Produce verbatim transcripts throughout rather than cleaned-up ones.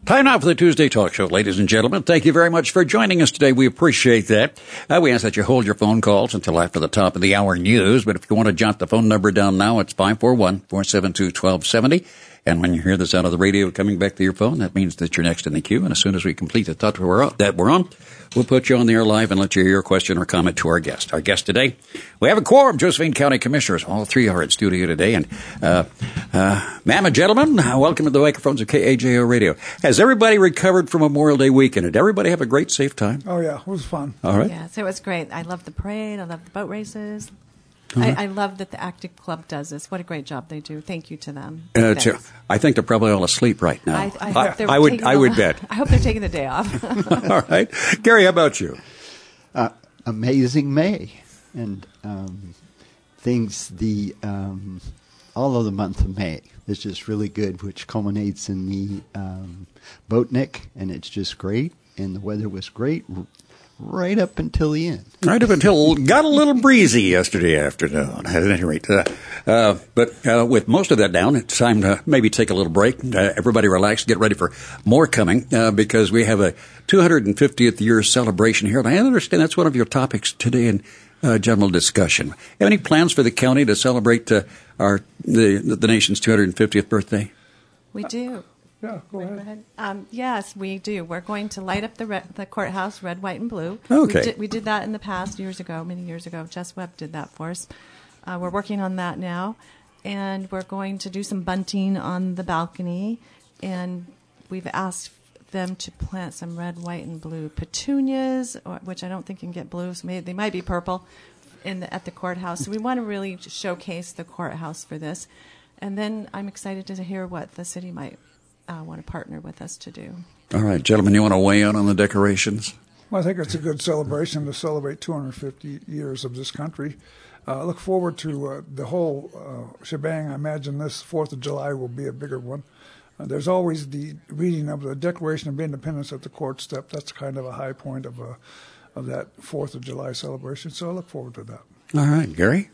Time now for the Tuesday Talk Show, ladies and gentlemen. Thank you very much for joining us today. We appreciate that. Uh, we ask that you hold your phone calls until after the top of the hour news. But if you want to jot the phone number down now, it's five four one, four seven two, one two seven zero. And when you hear the sound of the radio coming back to your phone, that means that you're next in the queue. And as soon as we complete the thought we're on, that we're on, we'll put you on the air live and let you hear your question or comment to our guest. Our guest today, we have a quorum, Josephine County Commissioners. All three are in studio today. And, uh, uh, ma'am and gentlemen, welcome to the microphones of K A J O Radio. Has everybody recovered from Memorial Day weekend? Did everybody have a great, safe time? Oh, yeah. It was fun. All right. Yes, it was great. I love the parade. I love the boat races. Uh-huh. I, I love that the Active Club does this. What a great job they do. Thank you to them. Uh, to, I think they're probably all asleep right now. I, I, hope they're I would, taking I the- would bet. I hope they're taking the day off. All right. Gary, how about you? Uh, amazing May. And um, things, the um, all of the month of May is just really good, which culminates in the um, Boatnik, and it's just great. And the weather was great right up until the end. Right up until got a little breezy yesterday afternoon, at any rate. Uh, uh, but uh, with most of that down, it's time to maybe take a little break. Uh, everybody relax, get ready for more coming, uh, because we have a two hundred fiftieth year celebration here. And I understand that's one of your topics today in uh, general discussion. Have any plans for the county to celebrate uh, our the, the nation's two hundred fiftieth birthday? We do. Yeah, go ahead. Go ahead. Um, yes, we do. We're going to light up the re- the courthouse red, white, and blue. Okay. We did, we did that in the past years ago, many years ago. Jess Webb did that for us. Uh, we're working on that now, and we're going to do some bunting on the balcony, and we've asked them to plant some red, white, and blue petunias, or, which I don't think you can get blue, so maybe, they might be purple, in the, at the courthouse. So we want to really showcase the courthouse for this. And then I'm excited to hear what the city might Uh, want to partner with us to do. All right, gentlemen, you want to weigh in on the decorations? Well, I think it's a good celebration to celebrate two hundred fifty years of this country. Uh, I look forward to uh, the whole uh, shebang. I imagine this fourth of July will be a bigger one. Uh, there's always the reading of the Declaration of Independence at the court step. That's kind of a high point of, a, of that fourth of July celebration, so I look forward to that. All right, Gary?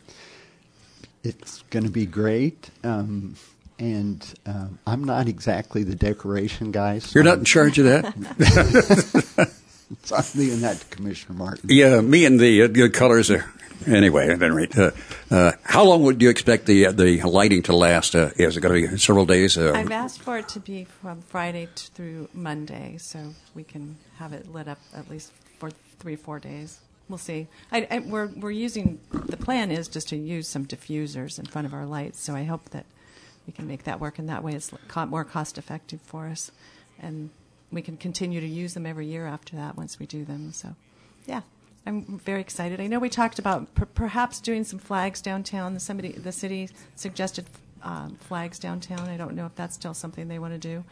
It's going to be great. Um, and um, I'm not exactly the decoration guy. So You're not in charge of that? So I'm leaving that to Commissioner Martin. Yeah, me and the uh, colors are. Anyway, at any rate, uh, uh, how long would you expect the uh, the lighting to last? Uh, is it going to be several days? Uh, I've asked for it to be from Friday t- through Monday, so we can have it lit up at least for three, four days. We'll see. I, I, we're we're using the plan is just to use some diffusers in front of our lights, so I hope that we can make that work, and that way it's more cost effective for us, and we can continue to use them every year after that once we do them. So, yeah, I'm very excited. I know we talked about per- perhaps doing some flags downtown. Somebody, the city suggested um, flags downtown. I don't know if that's still something they want to do.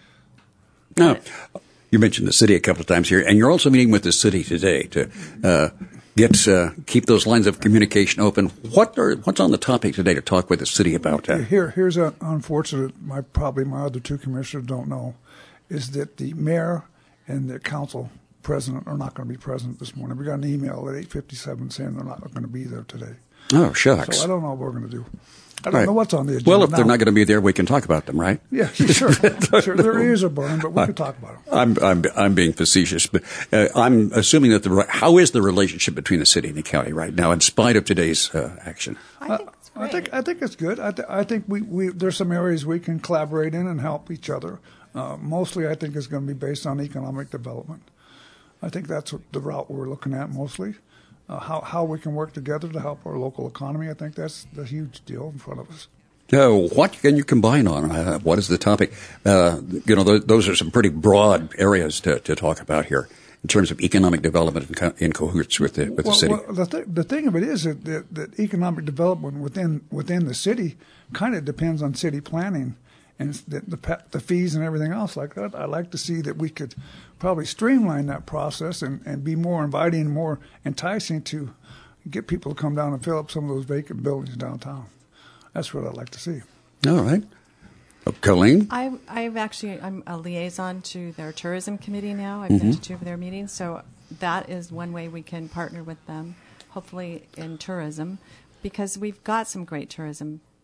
no. You mentioned the city a couple of times here, and you're also meeting with the city today to uh, get uh, keep those lines of communication open. What are what's on the topic today to talk with the city about that? Here, here's an unfortunate. My probably my other two commissioners don't know, is that the mayor and the council president are not going to be present this morning. We got an email at eight fifty-seven saying they're not going to be there today. Oh, shucks. So I don't know what we're going to do. I don't Right. know what's on the agenda. Well, if now. they're not going to be there, we can talk about them, right? Yeah, sure. Sure, their ears are burning, but we can talk about them. I'm I'm I'm being facetious, but uh, I'm assuming that the re- how is the relationship between the city and the county right now, in spite of today's uh, action? I think it's I great. think I think it's good. I, th- I think we, we there's some areas we can collaborate in and help each other. Uh, mostly, I think it's going to be based on economic development. I think that's what the route we're looking at mostly. Uh, how how we can work together to help our local economy. I think that's the huge deal in front of us. Uh, what can you combine on? Uh, what is the topic? Uh, you know, th- those are some pretty broad areas to, to talk about here in terms of economic development in, co- in cahoots with the with well, the city. Well, the, th- the thing of it is that, that, that economic development within within the city kind of depends on city planning and the, the pa- the fees and everything else like that. I'd like to see that we could probably streamline that process and, and be more inviting, more enticing to get people to come down and fill up some of those vacant buildings downtown. That's what I'd like to see. All right. Uh, Colleen? I, I've actually, I'm a liaison to their tourism committee now. I've Mm-hmm. been to two of their meetings, so that is one way we can partner with them, hopefully in tourism, because we've got some great tourism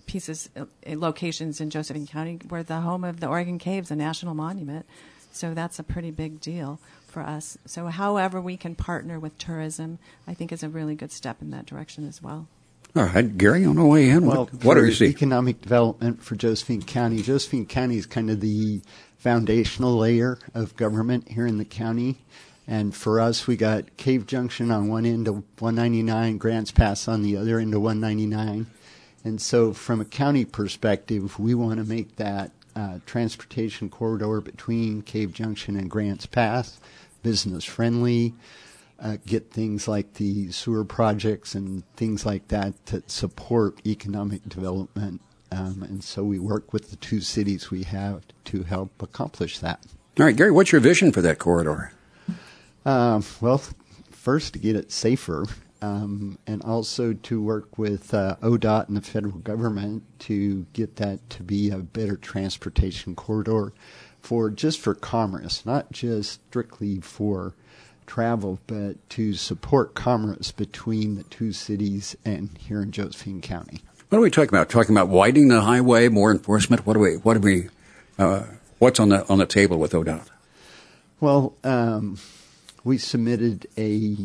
pieces, uh, locations in Josephine County. We're the home of the Oregon Caves, a national monument. So that's a pretty big deal for us. So however we can partner with tourism, I think is a really good step in that direction as well. All right, Gary, on the way in, Well, what, what do for you see? economic development for Josephine County, Josephine County is kind of the foundational layer of government here in the county. And for us, we got Cave Junction on one end of one ninety-nine, Grants Pass on the other end of one ninety-nine. And so from a county perspective, we want to make that uh, transportation corridor between Cave Junction and Grants Pass business friendly. Uh, get things like the sewer projects and things like that to support economic development. Um, and so we work with the two cities we have to help accomplish that. All right, Gary, what's your vision for that corridor? Um, well, first to get it safer, um, and also to work with uh, O D O T and the federal government to get that to be a better transportation corridor for just for commerce, not just strictly for travel, but to support commerce between the two cities and here in Josephine County. What are we talking about? Talking about widening the highway, more enforcement? What do we? What do we? Uh, what's on the on the table with O D O T? Well, um, we submitted a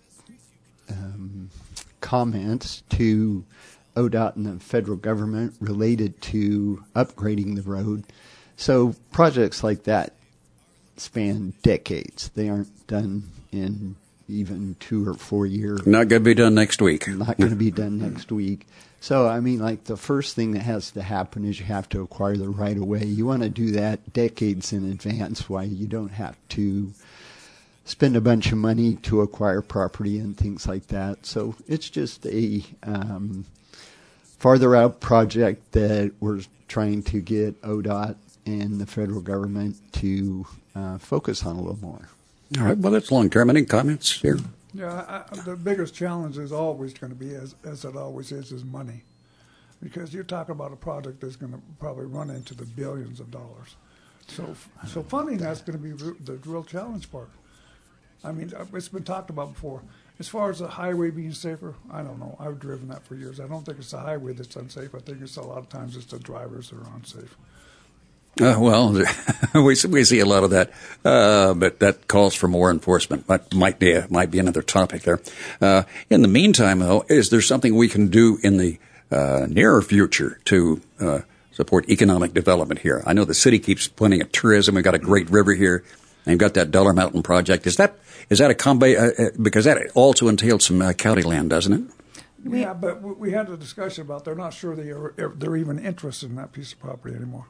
um, comments to O D O T and the federal government related to upgrading the road. So projects like that span decades. They aren't done in even two or four years. Not going to be done next week. Not going to be done next week. So, I mean, like the first thing that has to happen is you have to acquire the right of way. You want to do that decades in advance while you don't have to spend a bunch of money to acquire property and things like that. So it's just a um, farther out project that we're trying to get O D O T and the federal government to uh, focus on a little more. All right. Well, that's long term. Any comments here? Yeah, I, the biggest challenge is always going to be, as, as it always is, is money. Because you're talking about a project that's going to probably run into the billions of dollars. So so funding, that's going to be the real challenge part. I mean, it's been talked about before. As far as the highway being safer, I don't know. I've driven that for years. I don't think it's the highway that's unsafe. I think it's a lot of times it's the drivers that are unsafe. Uh, well, we we see a lot of that, uh, but that calls for more enforcement. That might be a, might be another topic there. Uh, in the meantime, though, is there something we can do in the uh, nearer future to uh, support economic development here? I know the city keeps pointing at tourism. We've got a great river here, and you've got that Dollar Mountain project. Is that is that a combi? Uh, because that also entails some uh, county land, doesn't it? Yeah, but we had a discussion about they're not sure they are, they're even interested in that piece of property anymore.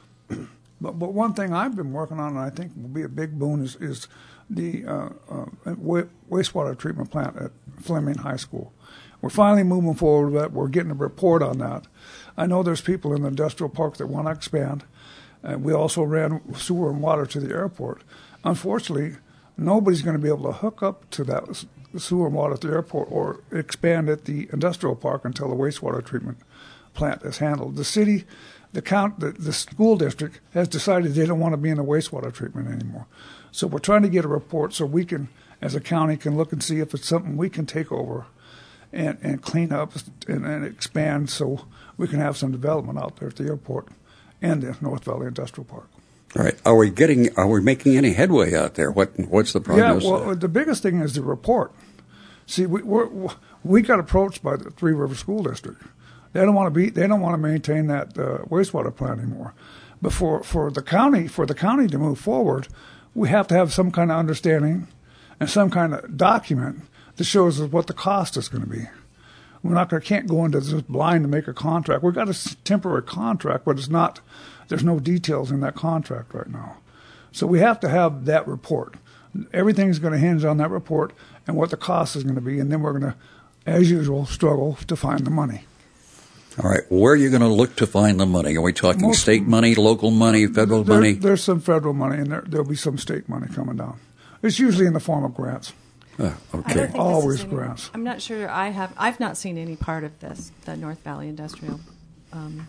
But but one thing I've been working on, and I think will be a big boon, is, is the uh, uh, wastewater treatment plant at Fleming High School. We're finally moving forward with that. We're getting a report on that. I know there's people in the industrial park that want to expand. Uh, we also ran sewer and water to the airport. Unfortunately, nobody's going to be able to hook up to that sewer and water at the airport or expand at the industrial park until the wastewater treatment plant is handled. The city... The, count, the, the school district has decided they don't want to be in the wastewater treatment anymore. So we're trying to get a report so we can, as a county, can look and see if it's something we can take over and, and clean up and, and expand so we can have some development out there at the airport and the North Valley Industrial Park. All right. Are we getting? Are we making any headway out there? What What's the prognosis? Yeah. Well, the biggest thing is the report. See, we we're, we got approached by the Three River School District. They don't want to be. They don't want to maintain that uh, wastewater plant anymore. But for, for the county, for the county to move forward, we have to have some kind of understanding and some kind of document that shows us what the cost is going to be. We're not going to can't go into just blind to make a contract. We've got a temporary contract, but it's not. There's no details in that contract right now. So we have to have that report. Everything's going to hinge on that report and what the cost is going to be, and then we're going to, as usual, struggle to find the money. All right. Where are you going to look to find the money? Are we talking Most, state money, local money, federal there, money? There's some federal money, and there, there'll be some state money coming down. It's usually in the form of grants. Oh, okay. Always any, grants. I'm not sure. I have. I've not seen any part of this. The North Valley Industrial. Um,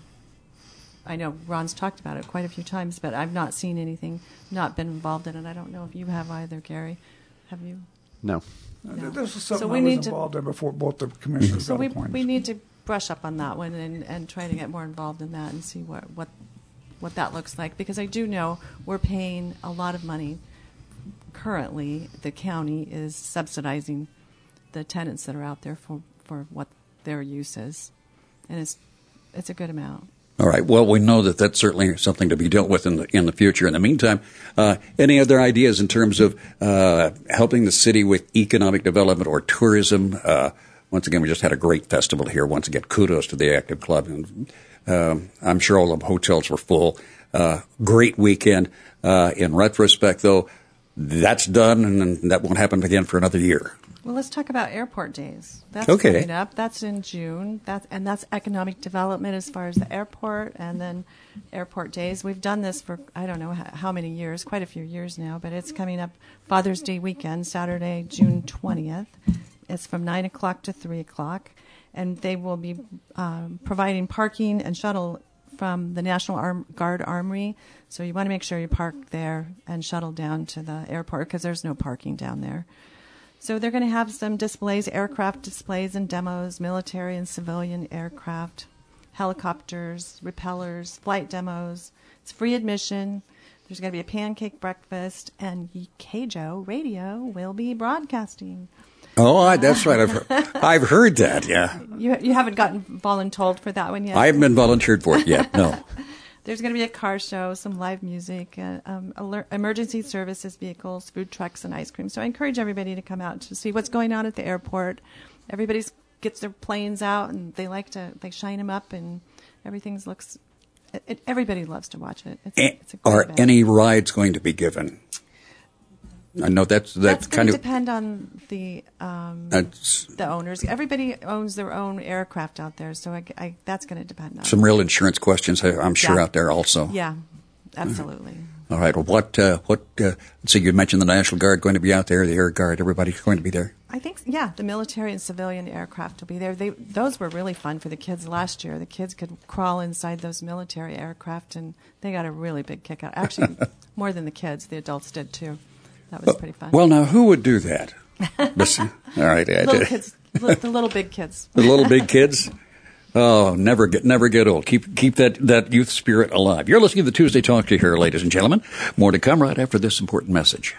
I know Ron's talked about it quite a few times, but I've not seen anything. Not been involved in it. I don't know if you have either, Gary. Have you? No. no. This is something so we I was need involved to, in before both the commissioners so got we, appointed. we need to brush up on that one and, and try to get more involved in that and see what, what what that looks like, because I do know we're paying a lot of money. Currently, the county is subsidizing the tenants that are out there for, for what their use is, and it's it's a good amount. All right. Well, we know that that's certainly something to be dealt with in the in the future. In the meantime, uh, any other ideas in terms of uh, helping the city with economic development or tourism? Uh, once again, we just had a great festival here. Once again, kudos to the Active Club. And, um, I'm sure all the hotels were full. Uh, great weekend. Uh, in retrospect, though, that's done, and that won't happen again for another year. Well, let's talk about airport days. That's okay. coming up. That's in June. That's, and that's economic development as far as the airport, and then airport days. We've done this for, I don't know how many years, quite a few years now, but it's coming up Father's Day weekend, Saturday, June twentieth. It's from nine o'clock to three o'clock, and they will be um, providing parking and shuttle from the National Arm- Guard Armory. So you want to make sure you park there and shuttle down to the airport, because there's no parking down there. So they're going to have some displays, aircraft displays and demos, military and civilian aircraft, helicopters, repellers, flight demos. It's free admission. There's going to be a pancake breakfast, and K J O Radio will be broadcasting. Oh, I, that's right. I've heard, I've heard that, yeah. You you haven't gotten voluntold for that one yet? I haven't been volunteered for it yet, no. There's going to be a car show, some live music, uh, um, alert, emergency services vehicles, food trucks, and ice cream. So I encourage everybody to come out to see what's going on at the airport. Everybody gets their planes out, and they like to they shine them up, and everything looks. It, it, everybody loves to watch it. It's, a- it's a great Are event. any rides going to be given? I know that's that's, That's kind going to of depend on the um, that's the owners. Everybody owns their own aircraft out there, so I, I, that's going to depend on. some real insurance questions, I'm sure, Yeah. out there also. Yeah, absolutely. All right. Well, what uh, what? Uh, so you mentioned the National Guard going to be out there, the Air Guard. Everybody's going to be there. I think, yeah, the military and civilian aircraft will be there. They those were really fun for the kids last year. The kids could crawl inside those military aircraft, and they got a really big kick out. Actually, more than the kids, the adults did too. That was pretty fun. Well, now who would do that? This- all right, I little did. kids, li- the little big kids. The little big kids. Oh, never get never get old. Keep keep that, that youth spirit alive. You're listening to the Tuesday Talk to here, ladies and gentlemen. More to come right after this important message.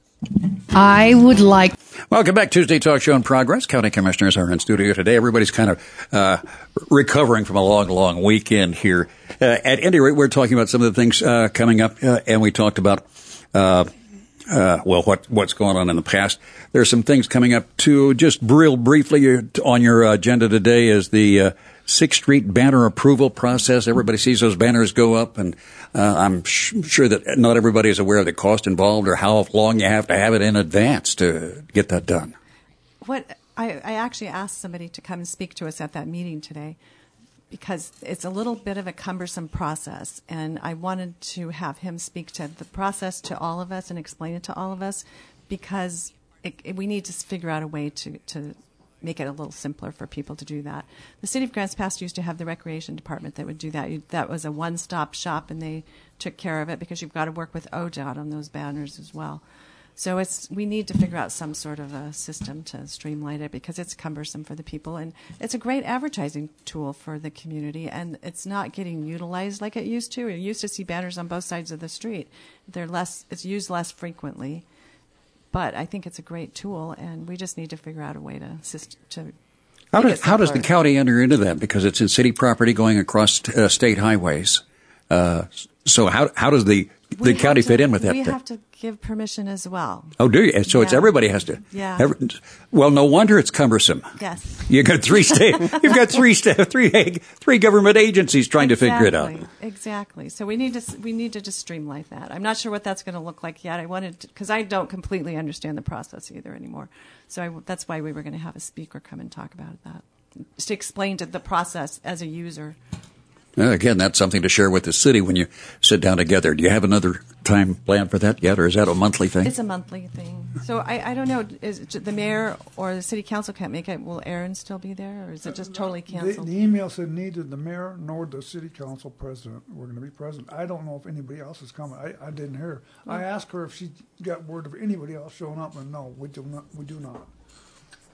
I would like. Welcome back. Tuesday Talk Show in progress. County Commissioners are in studio today. Everybody's kind of uh, recovering from a long, long weekend here. Uh, at any rate, we're talking about some of the things uh, coming up, uh, and we talked about. Uh, Uh, well, what what's going on in the past. There's some things coming up, too. Just real briefly on your agenda today is the uh, Sixth Street banner approval process. Everybody sees those banners go up, and uh, I'm sh- sure that not everybody is aware of the cost involved or how long you have to have it in advance to get that done. What I, I actually asked somebody to come and speak to us at that meeting today, because it's a little bit of a cumbersome process, and I wanted to have him speak to the process to all of us and explain it to all of us, because it, it, we need to figure out a way to, to make it a little simpler for people to do that. The City of Grants Pass used to have the Recreation Department that would do that. You, that was a one-stop shop, and they took care of it, because you've got to work with O D O T on those banners as well. So it's we need to figure out some sort of a system to streamline it, because it's cumbersome for the people, and it's a great advertising tool for the community, and it's not getting utilized like it used to. You used to see banners on both sides of the street. They're less. It's used less frequently, but I think it's a great tool, and we just need to figure out a way to assist to. How make does it how does the simpler. county enter into that? Because it's in city property going across uh, state highways. Uh, so how how does the We the have county to- fit in with that? We then? have to give permission as well. Oh, do you? So it's Yeah. everybody has to. Yeah. every- well, no wonder it's cumbersome. Yes. You got three state. You've got three sta- three three government agencies trying to figure it out. Exactly. Exactly. So we need to s- we need to just streamline that. I'm not sure what that's going to look like yet. I wanted because I don't completely understand the process either anymore. So I, that's why we were going to have a speaker come and talk about that, just to explain to the process as a user. Uh, Again, that's something to share with the city when you sit down together. Do you have another time planned for that yet, or is that a monthly thing? It's a monthly thing. So I, I don't know. Is it the mayor or the city council can't make it? Will Aaron still be there, or is it just totally The, canceled? the email said neither the mayor nor the city council president were going to be present. I don't know if anybody else is coming. I, I didn't hear. I asked her if she got word of anybody else showing up, and no, we do not. We do not.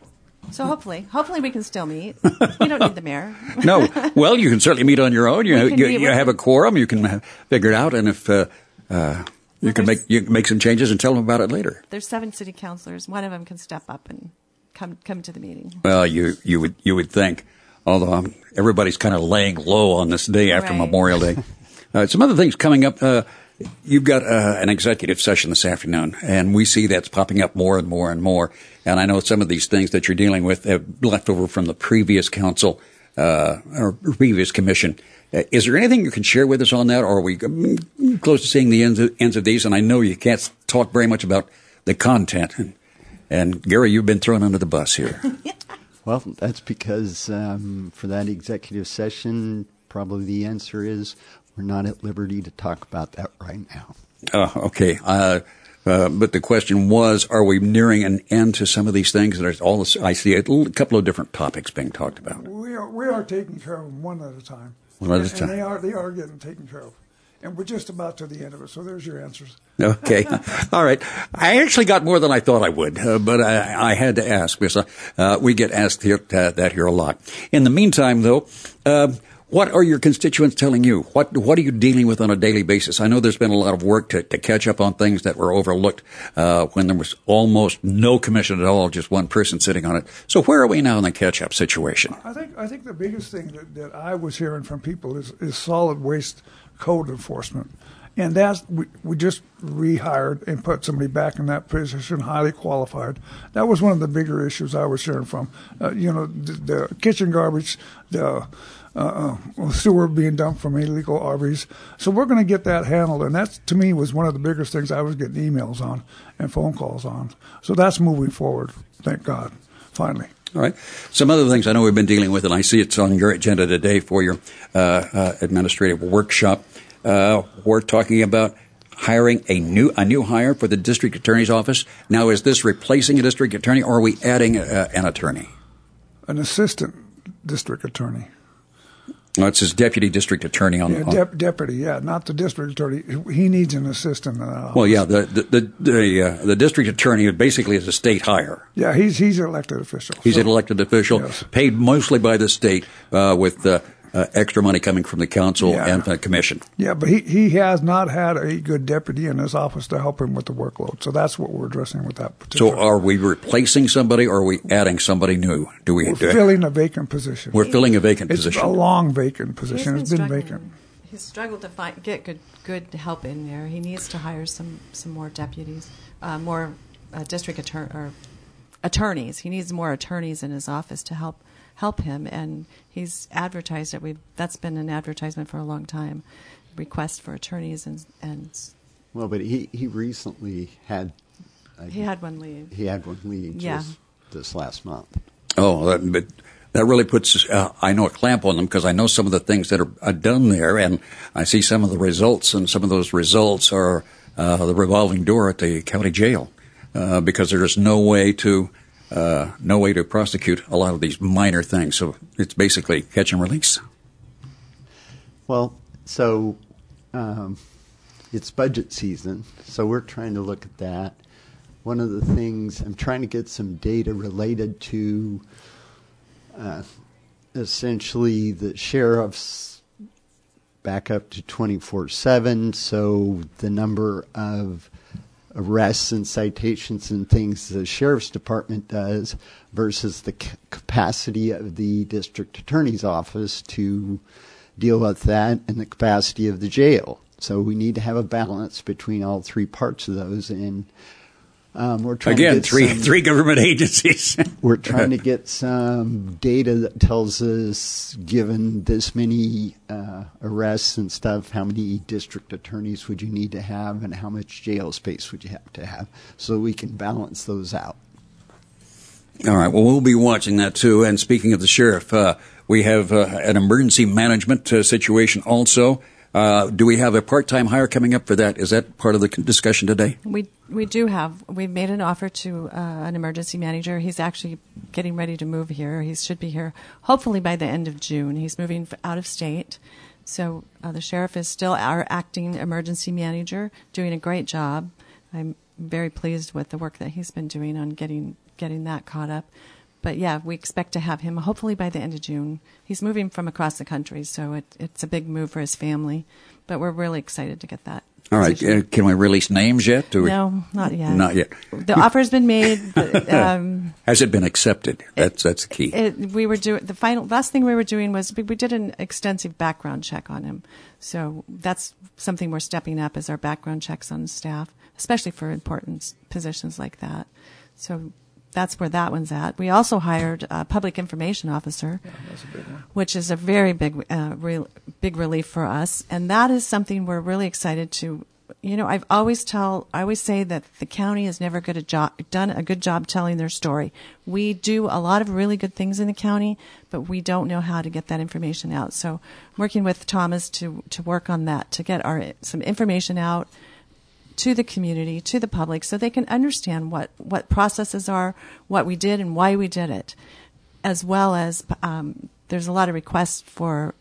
So hopefully, hopefully we can still meet. We don't need the mayor. No. Well, you can certainly meet on your own. You, can you, meet you with- have a quorum. You can uh, figure it out. And if uh, uh, you Well, can make there's- you can make some changes and tell them about it later. There's seven city councilors. One of them can step up and come come to the meeting. Well, you, you would you would think, although um, everybody's kind of laying low on this day after Right. Memorial Day. Uh, some other things coming up. Uh, you've got uh, an executive session this afternoon, and we see that's popping up more and more and more. And I know some of these things that you're dealing with have left over from the previous council uh, or previous commission. Uh, is there anything you can share with us on that, or are we um, close to seeing the ends of, ends of these? And I know you can't talk very much about the content. And, and Gary, you've been thrown under the bus here. Well, that's because um, for that executive session, probably the answer is we're not at liberty to talk about that right now. Oh, okay. Uh, uh, but the question was, are we nearing an end to some of these things? There's all this, I see a l- couple of different topics being talked about. We are we are taking care of them one at a time. One at a And- time. And they are they are getting taken care of, and we're just about to the end of it. So there's your answers. Okay. All right. I actually got more than I thought I would, uh, but I, I had to ask because uh, we get asked here, uh, that here a lot. In the meantime, though, uh, what are your constituents telling you? What What are you dealing with on a daily basis? I know there's been a lot of work to, to catch up on things that were overlooked uh, when there was almost no commission at all, just one person sitting on it. So where are we now in the catch-up situation? I think I think the biggest thing that, that I was hearing from people is, is solid waste code enforcement, and that's we, we just rehired and put somebody back in that position, highly qualified. That was one of the bigger issues I was hearing from. Uh, you know, the, the kitchen garbage, the uh, uh, sewer being dumped from illegal R Vs. So we're going to get that handled, and that to me was one of the biggest things I was getting emails on and phone calls on. So that's moving forward. Thank God, finally. All right. Some other things I know we've been dealing with, and I see it's on your agenda today for your uh, uh, administrative workshop. Uh, we're talking about hiring a new a new hire for the district attorney's office. Now, is this replacing a district attorney, or are we adding a, an attorney? An assistant district attorney. No, it says deputy district attorney on Yeah, the. On, dep- deputy, yeah, not the district attorney. He needs an assistant. In that office. well, yeah, the the the the, uh, the district attorney basically is a state hire. Yeah, he's he's an elected official. He's so- an elected official, Yes. paid mostly by the state, uh, with uh, uh, extra money coming from the council Yeah. and the commission. Yeah, but he, he has not had a good deputy in his office to help him with the workload. So that's what we're addressing with that So, particular. are we replacing somebody, or are we adding somebody new? Do we? we're do, filling a vacant position. we're filling a vacant it's position. a long vacant He's position. been It's been struggling. vacant. He's struggled to find get good good help in there. He needs to hire some some more deputies, uh, more uh, district attorney or attorneys. He needs more attorneys in his office to help help him. And he's advertised it. We that's been an advertisement for a long time. Request for attorneys and and Well, but he, he recently had uh, he had one leave. he had one leave Yeah. just this last month. Oh, that, but that really puts, uh, I know, a clamp on them because I know some of the things that are, are done there, and I see some of the results, and some of those results are uh, the revolving door at the county jail uh, because there's no way to uh, no way to prosecute a lot of these minor things. So it's basically catch and release. Well, so um, it's budget season, so we're trying to look at that. One of the things, I'm trying to get some data related to uh, essentially the sheriff's back up to twenty-four seven, so the number of arrests and citations and things the sheriff's department does versus the c- capacity of the district attorney's office to deal with that and the capacity of the jail. So we need to have a balance between all three parts of those. And um, we're trying Again, to get three some, three government agencies. we're trying to get some data that tells us, given this many uh, arrests and stuff, how many district attorneys would you need to have, and how much jail space would you have to have, so we can balance those out. All right. Well, we'll be watching that too. And speaking of the sheriff, uh, we have uh, an emergency management uh, situation also. Uh, do we have a part-time hire coming up for that? Is that part of the discussion today? We we do have. We've made an offer to uh, an emergency manager. He's actually getting ready to move here. He should be here hopefully by the end of June. He's moving f- out of state. So uh, the sheriff is still our acting emergency manager, doing a great job. I'm very pleased with the work that he's been doing on getting getting that caught up. but yeah, we expect to have him hopefully by the end of June. He's moving from across the country, so it, it's a big move for his family. But we're really excited to get that. All right. Uh, can we release names yet? Do we? No, not yet. Not yet. The offer's been made. But, um, has it been accepted? That's that's the key. It, we were doing the final last thing we were doing was we, we did an extensive background check on him. So that's something we're stepping up is our background checks on staff, especially for important positions like that. So that's where that one's at. We also hired a public information officer, Yeah, that's a big one. which is a very big, uh, real, big relief for us. And that is something we're really excited to. You know, I've always tell, I always say that the county has never good a job, done a good job telling their story. We do a lot of really good things in the county, but we don't know how to get that information out. So, I'm working with Thomas to to work on that, to get our some information out to the community, to the public, so they can understand what, what processes are, what we did, and why we did it. As well as um, there's a lot of requests for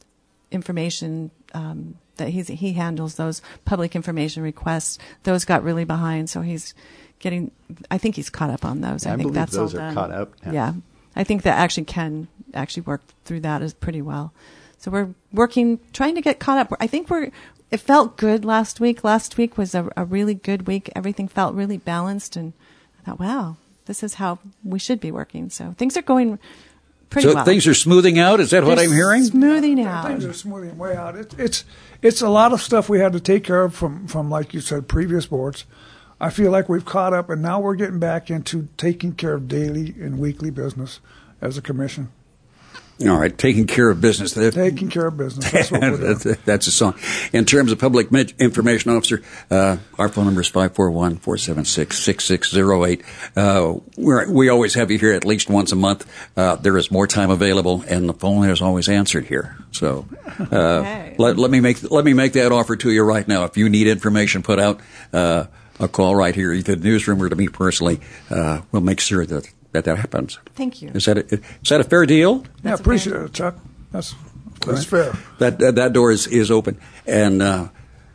information um, that he's, he handles those public information requests. Those got really behind, so he's getting. I think he's caught up on those. Yeah, I I think believe that's those all are done. caught up now. Yeah, I think that actually can actually work through that as pretty well. So we're working, trying to get caught up. I think we're. It felt good last week. Last week was a, a really good week. Everything felt really balanced, and I thought, wow, this is how we should be working. So things are going pretty so well. things are smoothing out? Is that what They're I'm hearing? Smoothing out. Things are smoothing way out. It, it's it's a lot of stuff we had to take care of from, from, like you said, previous boards. I feel like we've caught up, and now we're getting back into taking care of daily and weekly business as a commission. All right, taking care of business. Taking care of business. That's what we're doing. that's, that's a song. In terms of public information officer, uh, our phone number is five four one, four seven six, six six zero eight. Uh, we're, we always have you here at least once a month. Uh, there is more time available, and the phone is always answered here. So uh, Okay. let, let me make let me make that offer to you right now. If you need information put out, uh, a call right here, either the newsroom or to me personally. Uh, we'll make sure that that, that happens. Thank you. Is that a, is that a fair deal? Yeah, That's a appreciate fair- it, Chuck. That's that's fair. That that, that door is, is open, and uh,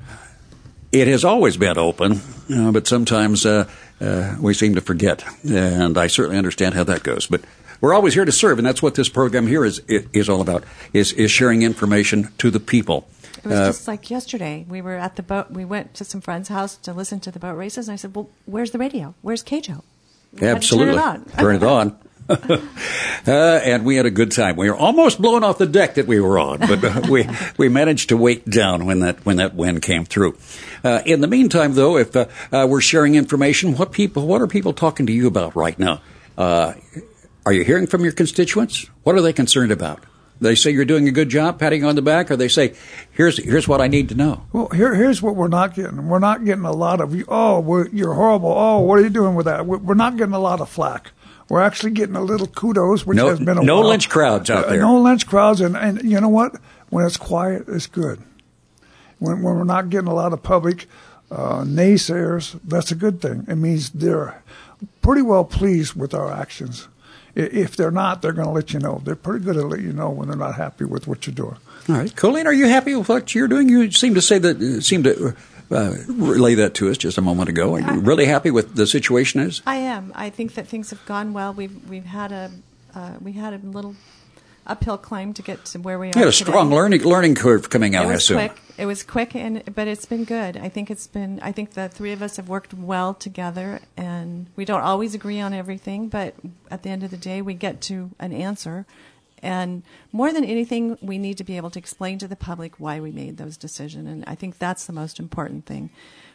it has always been open. Uh, but sometimes uh, uh, we seem to forget, and I certainly understand how that goes. But we're always here to serve, and that's what this program here is is all about: is is sharing information to the people. It was Uh, just like yesterday. We were at the boat. We went to some friend's house to listen to the boat races, and I said, "Well, where's the radio? Where's K J O?" We had to Absolutely. turn it on. Turn it on. uh, and we had a good time. We were almost blown off the deck that we were on, but uh, we we managed to wait down when that when that wind came through. Uh, in the meantime, though, if uh, uh, we're sharing information, what people what are people talking to you about right now? Uh, are you hearing from your constituents? What are they concerned about? They say you're doing a good job, patting you on the back, or they say, "Here's here's what I need to know." Well, here, here's what we're not getting. We're not getting a lot of, oh, we're, you're horrible. Oh, what are you doing with that? We're we're not getting a lot of flack. We're actually getting a little kudos, which No- has been a no while. lynch crowds out Uh, there. No lynch crowds, and, and you know what? When it's quiet, it's good. When, when we're not getting a lot of public uh, naysayers, that's a good thing. It means they're pretty well pleased with our actions. I- If they're not, they're going to let you know. They're pretty good at letting you know when they're not happy with what you're doing. All right, Colleen, are you happy with what you're doing? You seem to say that, uh, seem to uh, relay that to us just a moment ago. Are you really happy with the situation is? I am. I think that things have gone well. We've we've had a uh, we had a little uphill climb to get to where we are. You had a today. strong learning learning curve coming out, It I was assume. quick. It was quick, and but it's been good. I think it's been. I think the three of us have worked well together, and we don't always agree on everything, but at the end of the day, we get to an answer. And more than anything, we need to be able to explain to the public why we made those decisions, and I think that's the most important thing.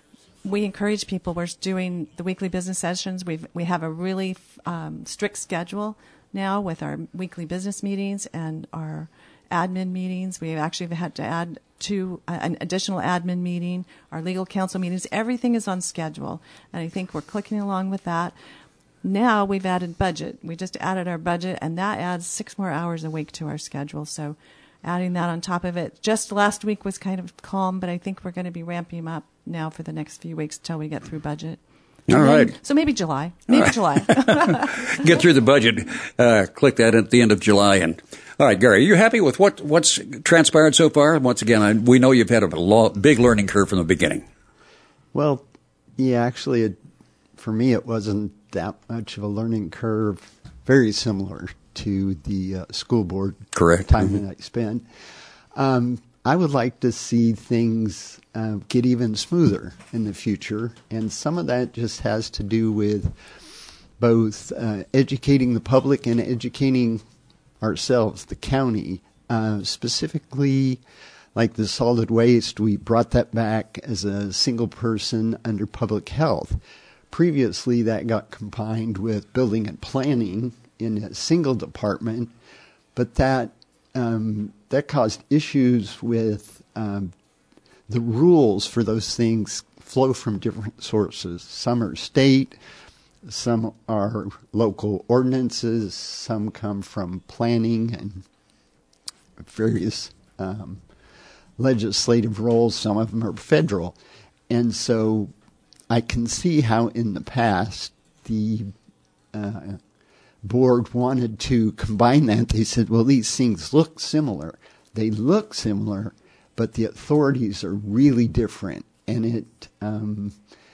We encourage people. We're doing the weekly business sessions. We we have a really um, strict schedule now with our weekly business meetings and our admin meetings. We actually have had to add to uh, an additional admin meeting, our legal counsel meetings. Everything is on schedule, and I think we're clicking along with that. Now we've added budget. We just added our budget, and that adds six more hours a week to our schedule. So adding that on top of it, just last week was kind of calm, but I think we're going to be ramping up now for the next few weeks until we get through budget. All And then- right. So maybe July. Maybe July. Get through the budget. Uh, click that at the end of July. And all right, Gary, are you happy with what what's transpired so far? Once again, I, we know you've had a lo- big learning curve from the beginning. Well, yeah, actually, it, for me, it wasn't that much of a learning curve, very similar to the uh, school board Correct. time Mm-hmm. that I spent. Um, I would like to see things uh, get even smoother in the future, and some of that just has to do with both uh, educating the public and educating ourselves, the county, uh, specifically like the solid waste. We brought that back as a single person under public health. Previously, that got combined with building and planning in a single department, but that um, that caused issues with um, the rules for those things flow from different sources. Some are state, some are local ordinances, some come from planning and various um, legislative roles, some of them are federal. And so I can see how in the past the uh, board wanted to combine that. They said, well, these things look similar. They look similar, but the authorities are really different. And it um,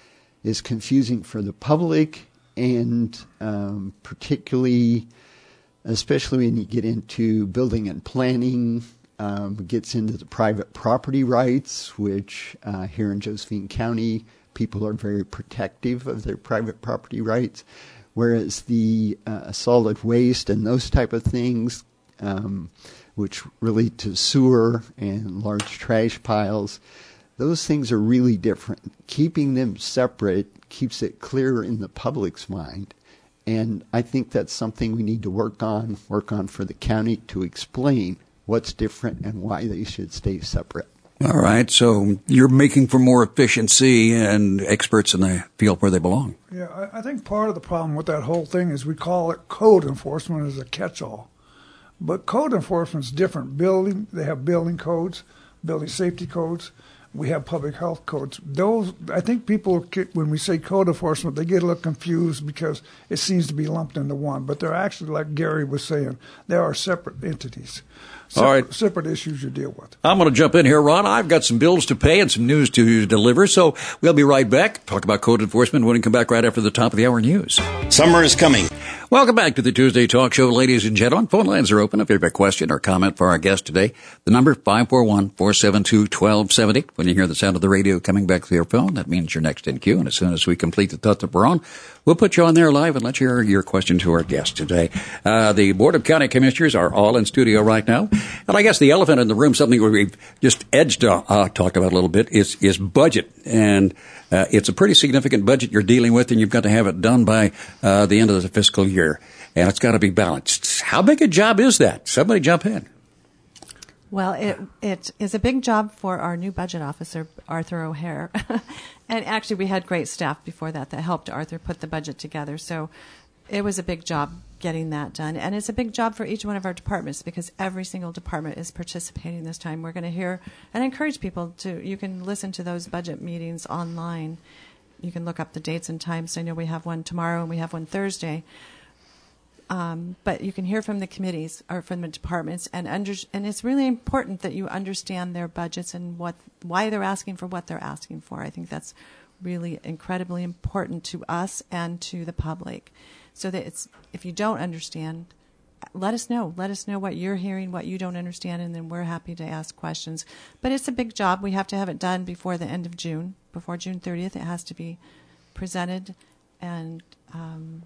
is confusing for the public, and um, particularly, especially when you get into building and planning, um, gets into the private property rights, which uh, here in Josephine County, people are very protective of their private property rights, whereas the uh, solid waste and those type of things, um, which relate to sewer and large trash piles, those things are really different. Keeping them separate keeps it clear in the public's mind. And I think that's something we need to work on, work on for the county to explain what's different and why they should stay separate. All right, so you're making for more efficiency and experts in the field where they belong. Yeah, I, I think part of the problem with that whole thing is we call it code enforcement as a catch-all. But code enforcement's different. Building, they have building codes, building safety codes. We have public health codes. Those, I think people, when we say code enforcement, they get a little confused because it seems to be lumped into one. But they're actually, like Gary was saying, there are separate entities. Separate, All right. Separate issues you deal with. I'm going to jump in here, Ron. I've got some bills to pay and some news to deliver, so we'll be right back. Talk about code enforcement when we come back right after the top of the hour news. Summer is coming. Welcome back to the Tuesday Talk Show, ladies and gentlemen. Phone lines are open if you have a question or comment for our guest today. The number, five four one, four seven two, one two seven zero. When you hear the sound of the radio coming back to your phone, that means you're next in queue. And as soon as we complete the thought that we're on, we'll put you on there live and let you hear your question to our guest today. Uh, the Board of County Commissioners are all in studio right now. And I guess the elephant in the room, something we've just edged, uh, uh, talked about a little bit, is, is budget. And uh, it's a pretty significant budget you're dealing with, and you've got to have it done by uh, the end of the fiscal year. And it's got to be balanced. How big a job is that? Somebody jump in. Well, it it is a big job for our new budget officer, Arthur O'Hare. And actually, we had great staff before that that helped Arthur put the budget together. So it was a big job getting that done. And it's a big job for each one of our departments because every single department is participating this time. We're going to hear and encourage people to, you can listen to those budget meetings online. You can look up the dates and times. I know we have one tomorrow and we have one Thursday. Um, but you can hear from the committees or from the departments, and under, and it's really important that you understand their budgets and what why they're asking for what they're asking for. I think that's really incredibly important to us and to the public. So that it's if you don't understand, let us know. Let us know what you're hearing, what you don't understand, and then we're happy to ask questions. But it's a big job. We have to have it done before the end of June, before June thirtieth. It has to be presented and um,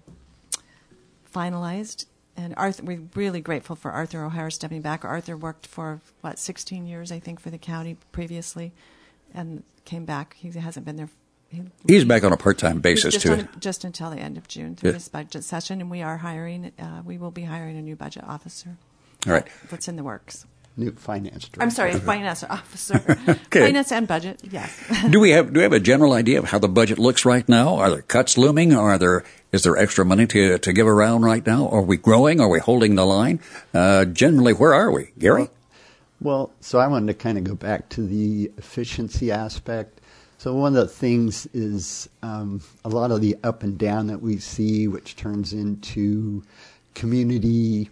finalized. And Arthur, we're really grateful for Arthur O'Hare stepping back. Arthur worked for, what, sixteen years, I think, for the county previously and came back. He hasn't been there. He, He's back on a part-time basis, just too. On, just until the end of June through Yeah. this budget session. And we are hiring, uh, we will be hiring a new budget officer. All right. That's in the works. New finance director. I'm sorry, finance officer. Okay. Finance and budget, yes. Do we have do we have a general idea of how the budget looks right now? Are there cuts looming? Are there is there extra money to to give around right now? Are we growing? Are we holding the line? Uh, generally, where are we, Gary? Well, so I wanted to kind of go back to the efficiency aspect. So one of the things is um, a lot of the up and down that we see, which turns into community,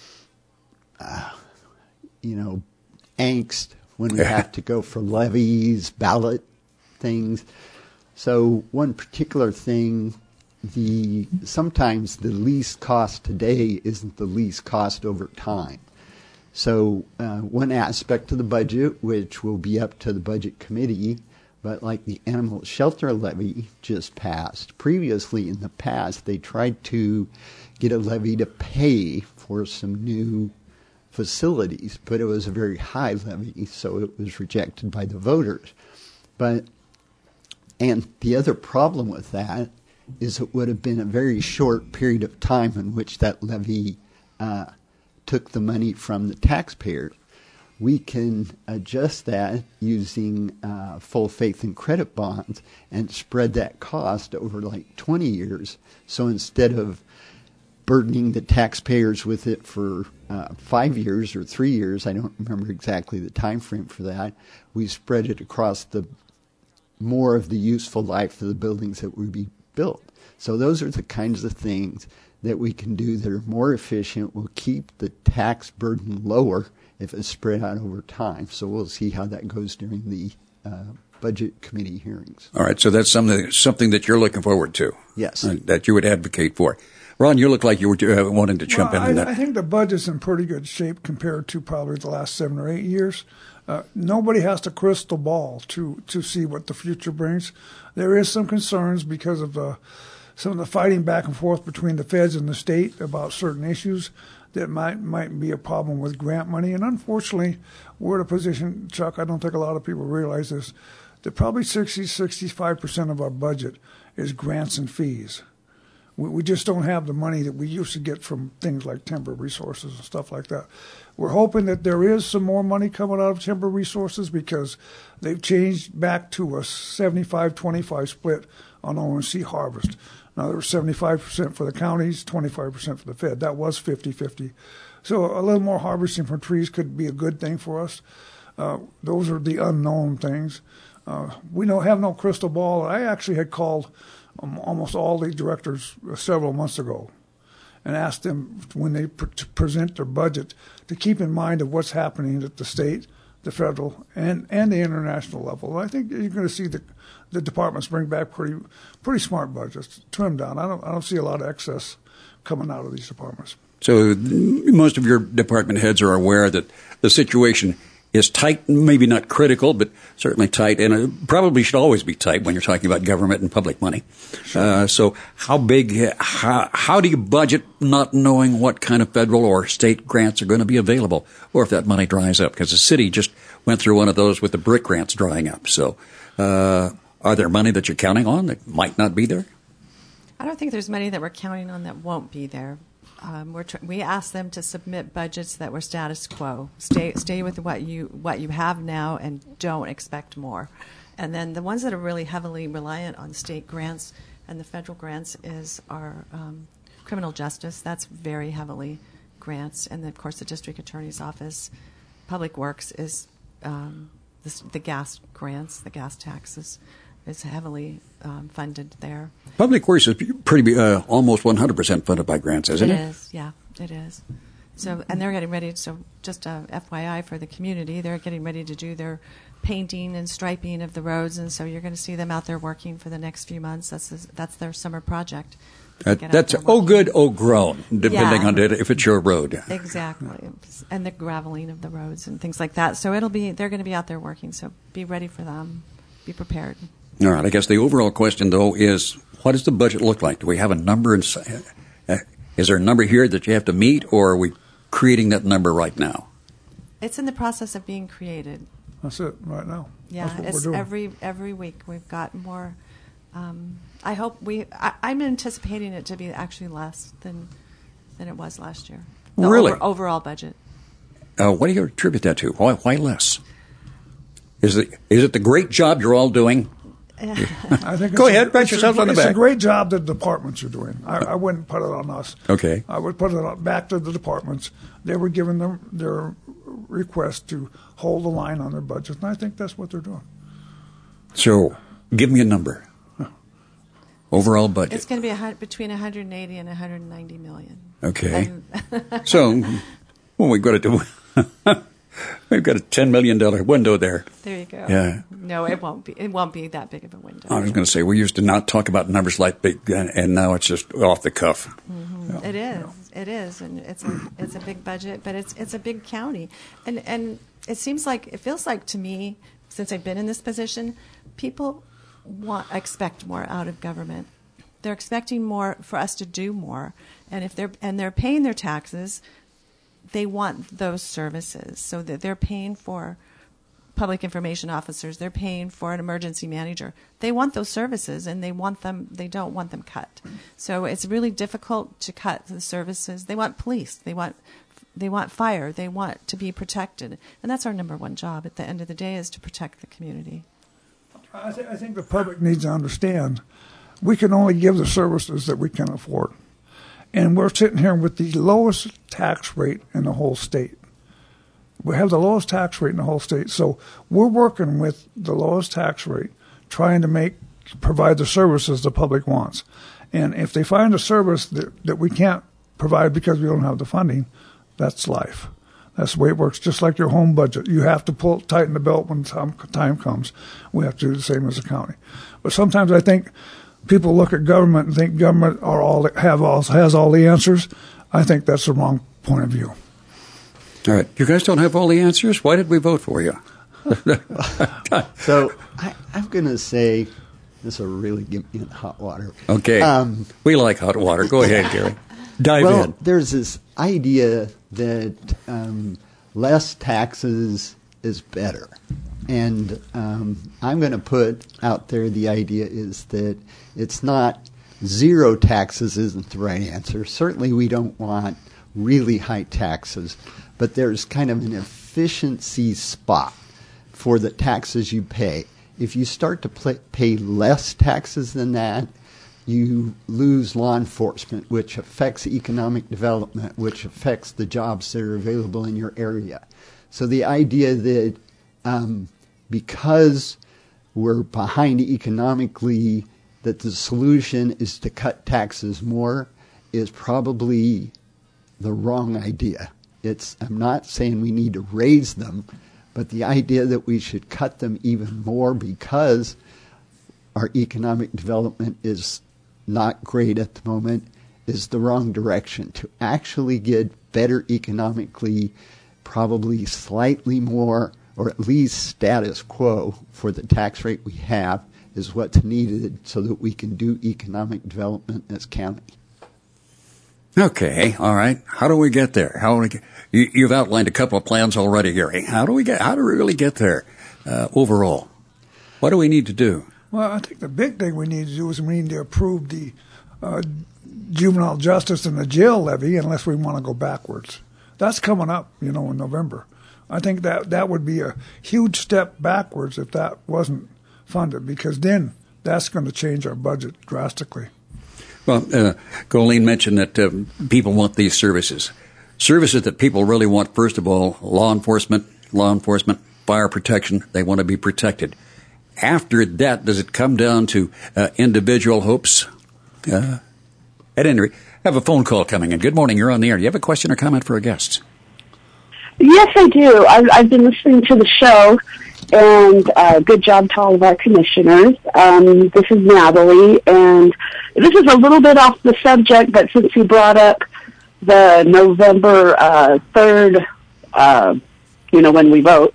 uh, you know, angst when we have to go for levies, ballot things. So one particular thing the sometimes the least cost today isn't the least cost over time. So uh, one aspect of the budget, which will be up to the budget committee, but like the animal shelter levy just passed, previously in the past they tried to get a levy to pay for some new facilities, but it was a very high levy, so it was rejected by the voters. But and the other problem with that is it would have been a very short period of time in which that levy uh, took the money from the taxpayers. We can adjust that using uh, full faith and credit bonds and spread that cost over like twenty years. So instead of burdening the taxpayers with it for uh, five years or three years, I don't remember exactly the time frame for that, we spread it across the more of the useful life of the buildings that would be built. So those are the kinds of things that we can do that are more efficient, will keep the tax burden lower if it's spread out over time. So we'll see how that goes during the uh, budget committee hearings. All right, so that's something something that you're looking forward to. Yes. Uh, that you would advocate for. Ron, you look like you were uh, wanting to jump well, in on I, that. I think the budget's in pretty good shape compared to probably the last seven or eight years. Uh, nobody has to crystal ball to, to see what the future brings. There is some concerns because of the, some of the fighting back and forth between the feds and the state about certain issues that might might be a problem with grant money. And unfortunately, we're in a position, Chuck, I don't think a lot of people realize this, that probably sixty, sixty-five percent of our budget is grants and fees. We, we just don't have the money that we used to get from things like timber resources and stuff like that. We're hoping that there is some more money coming out of timber resources because they've changed back to a seventy-five twenty-five split on O and C harvest. Now, there was seventy-five percent for the counties, twenty-five percent for the Fed. That was fifty-fifty. So a little more harvesting from trees could be a good thing for us. Uh, those are the unknown things. Uh, we don't have no crystal ball. I actually had called um, almost all the directors several months ago and asked them when they pre- present their budget to keep in mind of what's happening at the state, the federal, and, and the international level. I think you're going to see the the departments bring back pretty pretty smart budgets, trim down. I don't I don't see a lot of excess coming out of these departments. So most of your department heads are aware that the situation is tight, maybe not critical, but certainly tight, and it probably should always be tight when you're talking about government and public money. Sure. Uh, so how big, how, how do you budget not knowing what kind of federal or state grants are going to be available, or if that money dries up? Because the city just went through one of those with the brick grants drying up. So uh, are there money that you're counting on that might not be there? I don't think there's money that we're counting on that won't be there. Um, we're tr- we asked them to submit budgets that were status quo. Stay stay with what you what you have now and don't expect more. And then the ones that are really heavily reliant on state grants and the federal grants is our um, criminal justice. That's very heavily grants. And then, of course, the district attorney's office. Public Works is um, the, the gas grants, the gas taxes. Is heavily um, funded there. Public Works is pretty uh, almost one hundred percent funded by grants, isn't it? It is, yeah, it is. So, and they're getting ready. So, just a F Y I for the community, they're getting ready to do their painting and striping of the roads, and so you're going to see them out there working for the next few months. That's that's their summer project. That, that's oh good, oh grown, depending yeah. on it, if it's your road. Exactly, and the graveling of the roads and things like that. So it'll be they're going to be out there working. So be ready for them. Be prepared. All right. I guess the overall question, though, is what does the budget look like? Do we have a number? In, uh, is there a number here that you have to meet, or are we creating that number right now? It's in the process of being created. That's it right now. Yeah, That's what it's we're doing. every every week we've got more. Um, I hope we. I, I'm anticipating it to be actually less than than it was last year. The Really? over, overall budget. Uh, what do you attribute that to? Why, why less? Is it is it the great job you're all doing? I think Go it's ahead, a, pat it's yourselves a, on the it's back. a great job that the departments are doing. I, I wouldn't put it on us. Okay. I would put it on, back to the departments. They were given them their request to hold the line on their budgets, and I think that's what they're doing. So, give me a number. Overall budget. It's going to be a, hun- between one hundred eighty and one hundred ninety million. Okay. And So, well, we've got to do. We've got a ten million dollars window there. There you go. Yeah. No, it won't be. It won't be that big of a window. I was going to say, we used to not talk about numbers like big, and, and now it's just off the cuff. Mm-hmm. Yeah. It is. Yeah. It is, and it's a it's a big budget, but it's it's a big county, and and it seems like it feels like to me, since I've been in this position, people want expect more out of government. They're expecting more for us to do more, and if they're and they're paying their taxes, they want those services. So that they're paying for public information officers, they're paying for an emergency manager. They want those services, and they want them. They don't want them cut. So it's really difficult to cut the services. They want police. They want they want fire. They want to be protected, and that's our number one job at the end of the day, is to protect the community. I, th- I think the public needs to understand we can only give the services that we can afford, and we're sitting here with the lowest tax rate in the whole state. We have the lowest tax rate in the whole state, so we're working with the lowest tax rate, trying to make provide the services the public wants. And if they find a service that, that we can't provide because we don't have the funding, that's life. That's the way it works. Just like your home budget, you have to pull tighten the belt when time, time comes. We have to do the same as the county. But sometimes I think people look at government and think government are all have all has all the answers. I think that's the wrong point of view. All right. You guys don't have all the answers? Why did we vote for you? So I, I'm going to say this will really get me in hot water. Okay. Um, we like hot water. Go ahead, Gary. Dive well, in. There's this idea that um, less taxes is better. And um, I'm going to put out there the idea is that it's not zero taxes isn't the right answer. Certainly we don't want really high taxes, but there's kind of an efficiency spot for the taxes you pay. If you start to play, pay less taxes than that, you lose law enforcement, which affects economic development, which affects the jobs that are available in your area. So the idea that um, because we're behind economically, that the solution is to cut taxes more is probably the wrong idea. It's, I'm not saying we need to raise them, but the idea that we should cut them even more because our economic development is not great at the moment is the wrong direction. To actually get better economically, probably slightly more, or at least status quo for the tax rate we have is what's needed so that we can do economic development as county. Okay, all right. How do we get there? How do we get, you, you've outlined a couple of plans already, Gary. How do we get? How do we really get there uh, overall? What do we need to do? Well, I think the big thing we need to do is we need to approve the uh, juvenile justice and the jail levy, unless we want to go backwards. That's coming up, you know, in November. I think that that would be a huge step backwards if that wasn't funded, because then that's going to change our budget drastically. Well, uh, Colleen mentioned that uh, people want these services. Services that people really want, first of all, law enforcement, law enforcement, fire protection. They want to be protected. After that, does it come down to uh, individual hopes? Uh, at any rate, I have a phone call coming in. Good morning. You're on the air. Do you have a question or comment for our guests? Yes, I do. I've, I've been listening to the show, and uh, good job to all of our commissioners. Um, this is Natalie, and this is a little bit off the subject, but since you brought up the November uh, third, uh, you know, when we vote,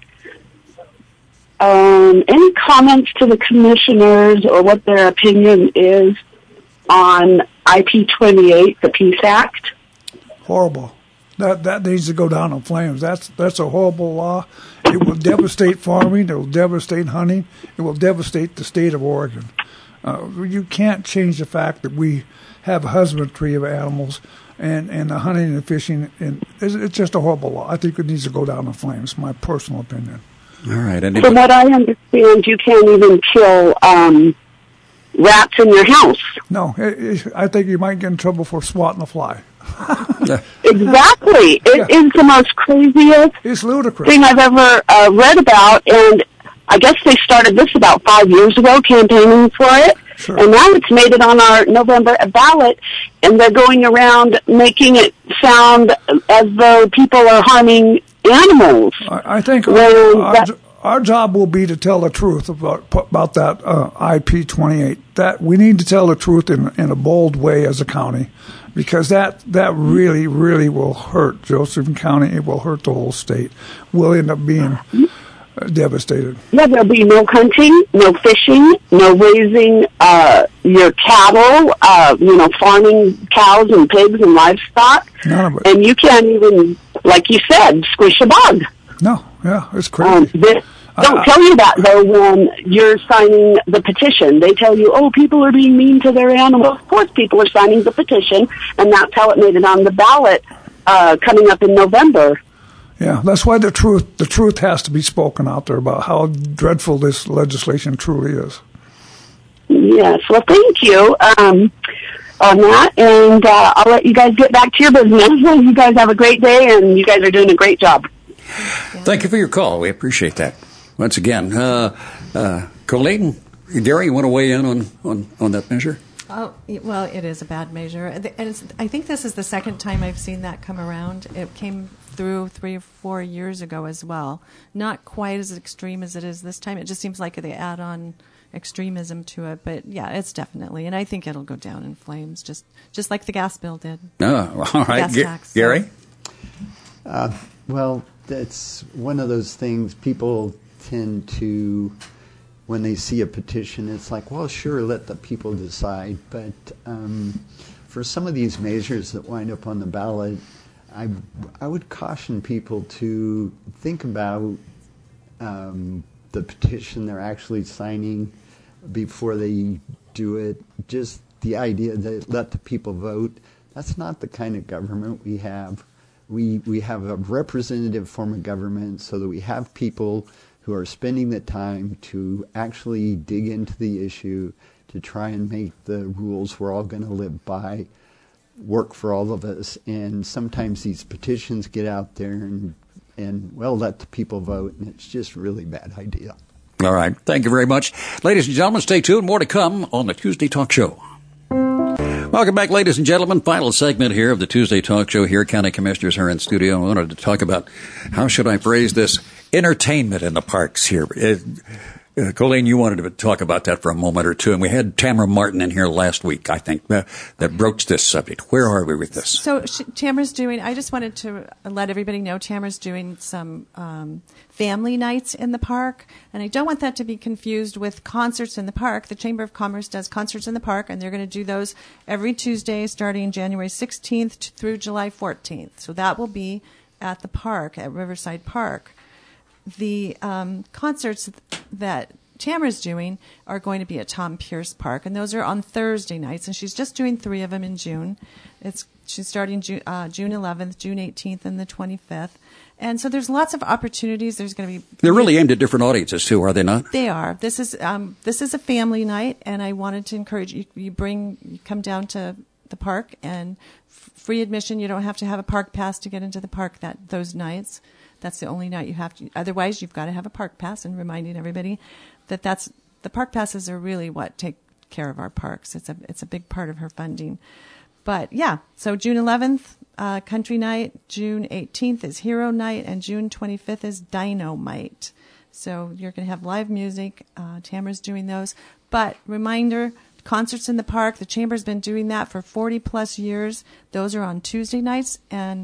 um, any comments to the commissioners or what their opinion is on I P twenty-eight, the Peace Act? Horrible. That that needs to go down in flames. That's that's a horrible law. It will devastate farming. It will devastate hunting. It will devastate the state of Oregon. Uh, you can't change the fact that we have a husbandry of animals and, and the hunting and fishing. And it's, it's just a horrible law. I think it needs to go down in flames, my personal opinion. All right. And From what I understand, you can't even kill um, rats in your house. No, it, it, I think you might get in trouble for swatting a fly. Exactly. It Yeah. is the most craziest It's ludicrous. thing I've ever uh, read about, and I guess they started this about five years ago, campaigning for it, Sure. and now it's made it on our November ballot, and they're going around making it sound as though people are harming animals. I, I think When our, that- our, our job will be to tell the truth about about that uh, I P twenty-eight. That we need to tell the truth in in a bold way as a county, because that that really really will hurt Josephson County. It will hurt the whole state. We'll end up being uh, devastated. Yeah, there'll be no hunting, no fishing, no raising uh, your cattle, uh, you know, farming cows and pigs and livestock. None of it. And you can't even, like you said, squish a bug. No, yeah, it's Um, crazy. they don't Uh, tell you that, though, when you're signing the petition. They tell you, oh, people are being mean to their animals. Of course people are signing the petition, and that's how it made it on the ballot uh, coming up in November. Yeah, that's why the truth the truth has to be spoken out there about how dreadful this legislation truly is. Yes, well, thank you um, on that, and uh, I'll let you guys get back to your business. You guys have a great day, and you guys are doing a great job. Thank you for your call. We appreciate that. Once again, uh, uh, Colleen, Gary, you want to weigh in on, on, on that measure? Oh, well, it is a bad measure. And it's, I think this is the second time I've seen that come around. It came through three or four years ago as well. Not quite as extreme as it is this time. It just seems like they add on extremism to it. But, yeah, it's definitely. And I think it'll go down in flames, just just like the gas bill did. Oh, all right. Gas G- tax, Gary? Uh, well, it's one of those things people tend to, when they see a petition, it's like, well, sure, let the people decide. But um, for some of these measures that wind up on the ballot, I, I would caution people to think about um, the petition they're actually signing before they do it. Just the idea that let the people vote, that's not the kind of government we have. We we have a representative form of government so that we have people who are spending the time to actually dig into the issue, to try and make the rules we're all going to live by work for all of us. And sometimes these petitions get out there and, and well, let the people vote, and it's just a really bad idea. All right. Thank you very much. Ladies and gentlemen, stay tuned. More to come on the Tuesday Talk Show. Welcome back, ladies and gentlemen. Final segment here of the Tuesday Talk Show. Here, County Commissioners are in studio. I wanted to talk about, how should I phrase this, entertainment in the parks here. It, uh, Colleen, you wanted to talk about that for a moment or two, and we had Tamara Martin in here last week, I think, uh, that broached this subject. Where are we with this? So sh- Tamara's doing, I just wanted to let everybody know, Tamara's doing some um, family nights in the park, and I don't want that to be confused with concerts in the park. The Chamber of Commerce does concerts in the park, and they're going to do those every Tuesday starting January sixteenth through July fourteenth. So that will be at the park, at Riverside Park. The um, concerts that Tamara's doing are going to be at Tom Pierce Park, and those are on Thursday nights, and she's just doing three of them in June. It's she's starting June, uh, June eleventh, June eighteenth, and the twenty-fifth. And so there's lots of opportunities. There's going to be They're really aimed at different audiences too, are they not? They are. This is um, this is a family night, and I wanted to encourage you. You bring, you come down to the park, and f- free admission. You don't have to have a park pass to get into the park that those nights. That's the only night you have to. Otherwise, you've got to have a park pass. And reminding everybody that that's the park passes are really what take care of our parks. It's a it's a big part of her funding. But yeah, so June eleventh, uh, Country Night. June eighteenth is Hero Night, and June twenty-fifth is Dynamite. So you're going to have live music. Uh, Tamara's doing those. But reminder, concerts in the park. The Chamber's been doing that for forty plus years. Those are on Tuesday nights, and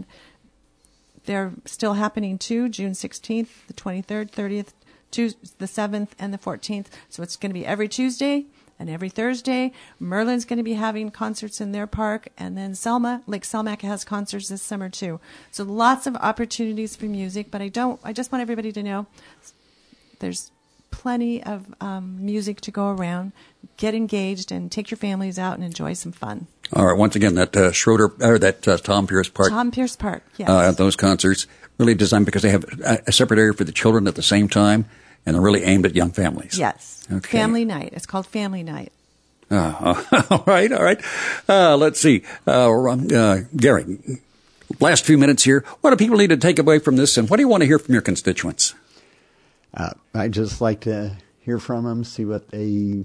they're still happening too, June sixteenth, the twenty-third, thirtieth, the seventh, and the fourteenth. So it's going to be every Tuesday and every Thursday. Merlin's going to be having concerts in their park. And then Selma, Lake Selmac has concerts this summer too. So lots of opportunities for music. But I don't, I just want everybody to know there's plenty of um, music to go around. Get engaged and take your families out and enjoy some fun. All right. Once again, that uh, Schroeder or that uh, Tom Pierce Park. Tom Pierce Park. Yes. Uh, those concerts really designed because they have a, a separate area for the children at the same time, and they're really aimed at young families. Yes. Okay. Family night. It's called Family Night. Uh, all right. All right. Uh, let's see. Uh, uh, Gary, last few minutes here. What do people need to take away from this, and what do you want to hear from your constituents? Uh, I'd just like to hear from them, see what they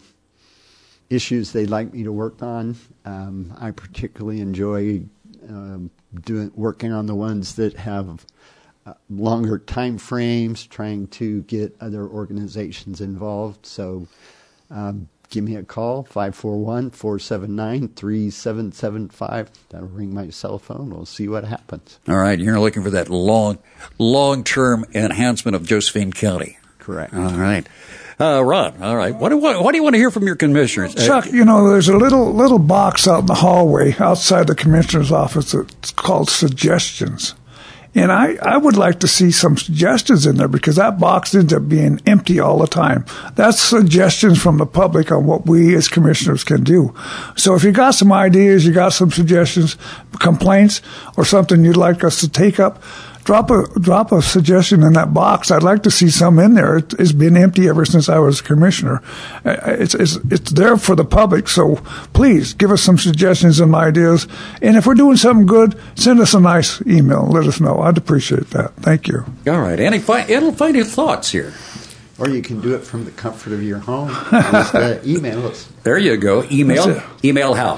issues they'd like me to work on. Um, I particularly enjoy um, doing working on the ones that have uh, longer time frames, trying to get other organizations involved. So um, give me a call, five four one, four seven nine, three seven seven five. That'll ring my cell phone. We'll see what happens. All right. You're looking for that long, long-term enhancement of Josephine County. Correct. All right. Uh, Ron, all right. What do, what, what do you want to hear from your commissioners? Chuck, you know, there's a little little box out in the hallway outside the commissioner's office that's called suggestions. And I, I would like to see some suggestions in there because that box ends up being empty all the time. That's suggestions from the public on what we as commissioners can do. So if you got some ideas, you got some suggestions, complaints, or something you'd like us to take up, drop a drop a suggestion in that box. I'd like to see some in there. It, it's been empty ever since I was commissioner. It's, it's it's there for the public, so please give us some suggestions and ideas. And if we're doing something good, send us a nice email. Let us know. I'd appreciate that. Thank you. All right. Any fi- any final thoughts here? Or you can do it from the comfort of your home. Just uh, email us. There you go. Email. Email how?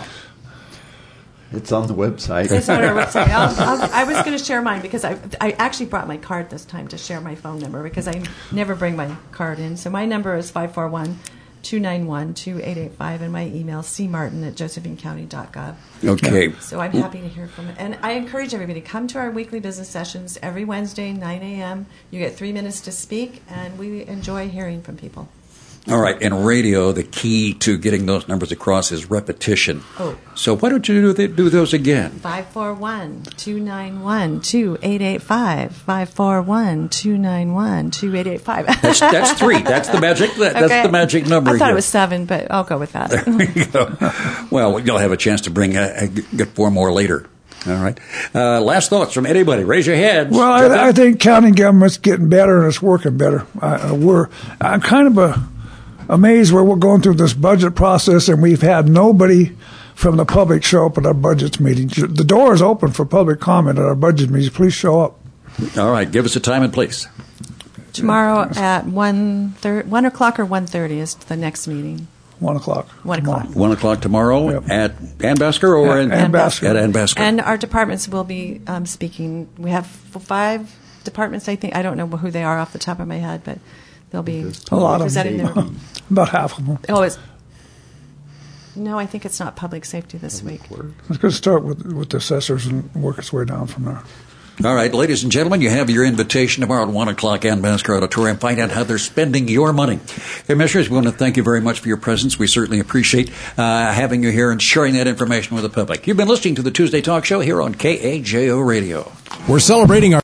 It's on the website. It's on our website. I'll, I'll, I was going to share mine because I I actually brought my card this time to share my phone number because I never bring my card in. So my number is five four one, two nine one, two eight eight five, and my email c martin at josephine county dot gov. Okay. So I'm happy to hear from it. And I encourage everybody to come to our weekly business sessions every Wednesday, nine a.m. You get three minutes to speak, and we enjoy hearing from people. All right. In radio, the key to getting those numbers across is repetition. Oh. So why don't you do, th- do those again? five four one, two nine one, two eight eight five. five four one, two nine one, two eight eight five. That's, that's three. That's the magic. That, Okay. That's the magic number. I thought here. it was seven, but I'll go with that. There you go. Well, you'll have a chance to bring a, a, get four more later. All right. Uh, last thoughts from anybody. Raise your hands. Well, I, I think county government's getting better and it's working better. I, we're I'm kind of a, amazed where we're going through this budget process and we've had nobody from the public show up at our budget meetings. The door is open for public comment at our budget meetings. Please show up. All right. Give us a time and place. Tomorrow at one thir- one o'clock or one thirty is the next meeting. One o'clock. One o'clock. One o'clock tomorrow Yep. at Ann Basker or At in, Ann Basker. At Ann Basker. And our departments will be um, speaking. We have f- five departments, I think. I don't know who they are off the top of my head, but they'll be A lot of presenting them. their. About half of them. Oh, it's. No, I think it's not public safety this week. It's going to start with, with the assessors and work its way down from there. All right, ladies and gentlemen, you have your invitation tomorrow at one o'clock, Ann Basker Auditorium. Find out how they're spending your money. Commissioners, we want to thank you very much for your presence. We certainly appreciate uh, having you here and sharing that information with the public. You've been listening to the Tuesday Talk Show here on K A J O Radio. We're celebrating our